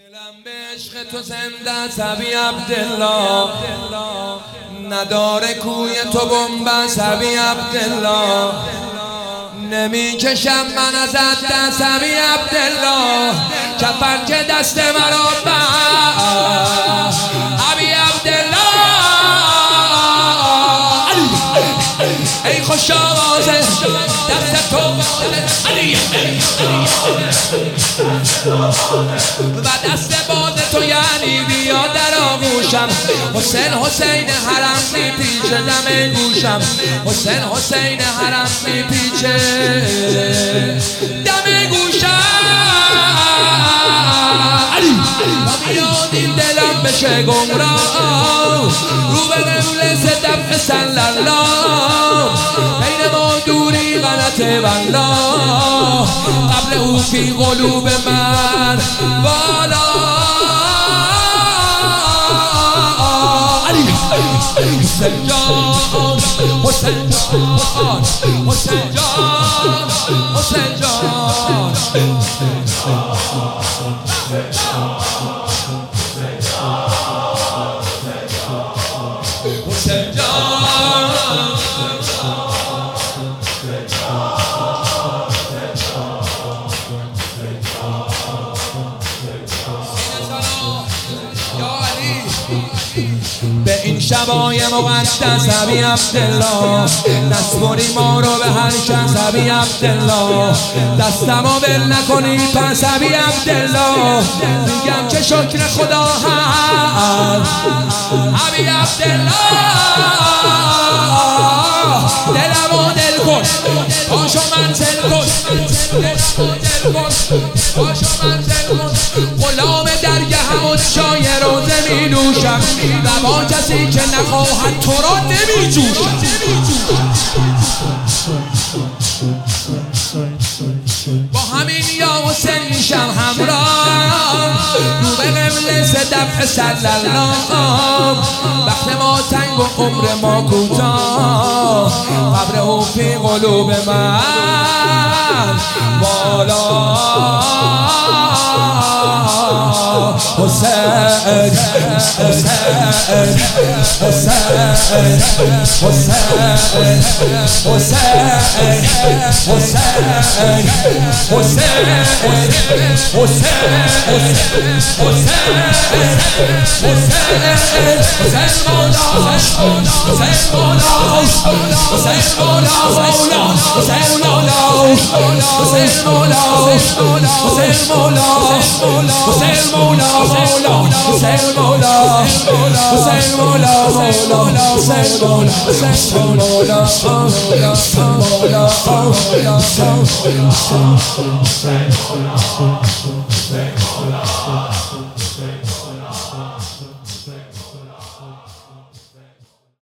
دلم به عشق تو زنده است ابی عبدالله، نداره کوی تو بنبست ابی عبدالله، نمی کشم من ازت دست ابی عبدالله، کفن که دست مرا بست ابی عبدالله. ای خوش آوازه دست تو علی و دست باز تو یعنی بیا در آغوشم، حسین حسین حرم میپیچه دم گوشم، حسین حسین حرم میپیچه دم گوشم علی و میاد این دلم بشه گمراه رو به قبله دفع صلی الله، بین ما دوری غلطه والله، قبل او فی قلوب من بالا علی. حسین جان حسین جان حسین جان حسین جان حسین جان به این شبای مقدس ابی عبدالله، نسپری ما رو به هر کس ابی عبدالله، دستمو بل نکنی پس ابی عبدالله، میگم که شکر خدا هست ابی عبدالله، دلمو دل کن پاشو منزل کن، دلمو دل کن پاشو منزل کن، غلام درگه همون چای روزه می نوشم و با کسی که نخواهد تو را نمی جوشم. با همین یا حسین میشم همراه رو به قبله دفع صلی الله، وقت ما تنگ و عمر ما کوتاه، قبر او فی قلوب من بالا. حسین حسین حسین حسین حسین Hussein Mola